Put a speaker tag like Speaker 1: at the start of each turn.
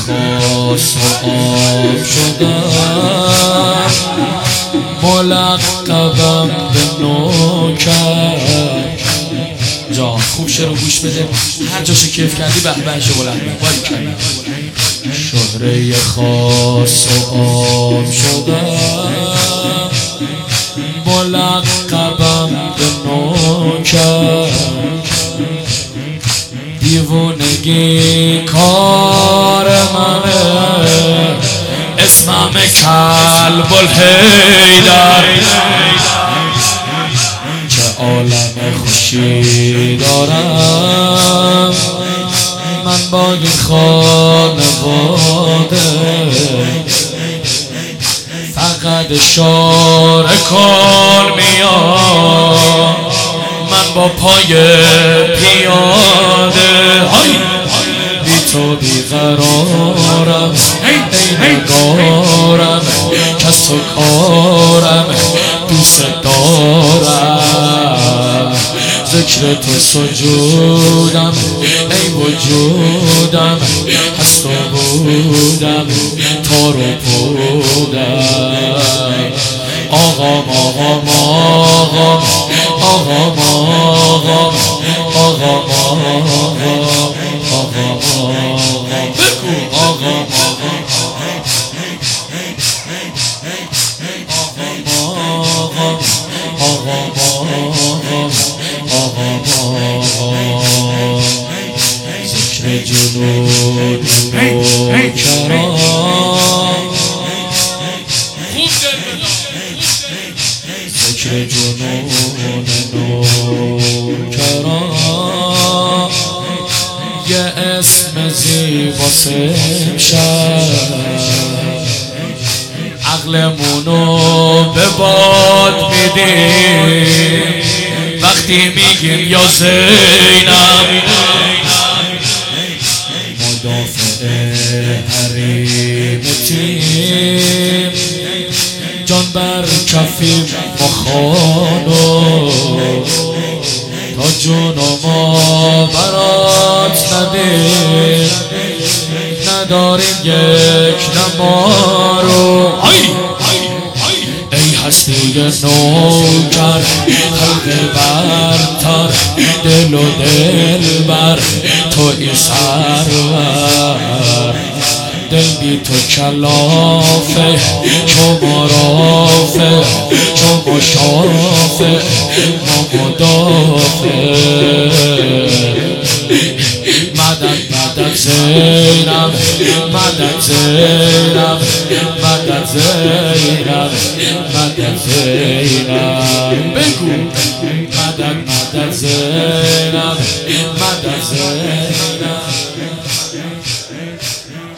Speaker 1: خاص و آب شدم، ملقبم به نوکر. جان خوب شعر رو گوش بده، هر جاشو کیف کردی به بهشو بلند باری کردی. شهره خاص و آب شدم، ملقبم به نوکر. دیوونگی کار منه، اسمم کلب الحیدر. چه عالم خوشی دارم من با این خانواده، فقط اشاره کن میام من با پای پیاده. بی تو بیقرارم، ای نگارم، کس و کارم دوست دارم. ذکر تو سجودم، ای وجودم، هست و بودم، تار و پودم. آقام آقام آقام آقام آقام آقام آقام بگو آقام ذکر جنون نوکران، ذکر جنون نوکران. یه اسم زیبا سمشد، عقلمونو به باد میدیم وقتی میگیم یا زینب. مدافع حریم تیم، جان بر کفیم ما خانو، تا جون ما برات ندیم، نداریم یک نمارو. ای هستی نوکر، خلق برتر، دل و دل بر توی سرور. دل بی تو کلافه، چو مرافه، چو مشافه، ما مدافع. مدد مدد زینب، مدد زینب، مدد زینب، مدد زینب. بگو مدد مدد زینب، مدد زینب.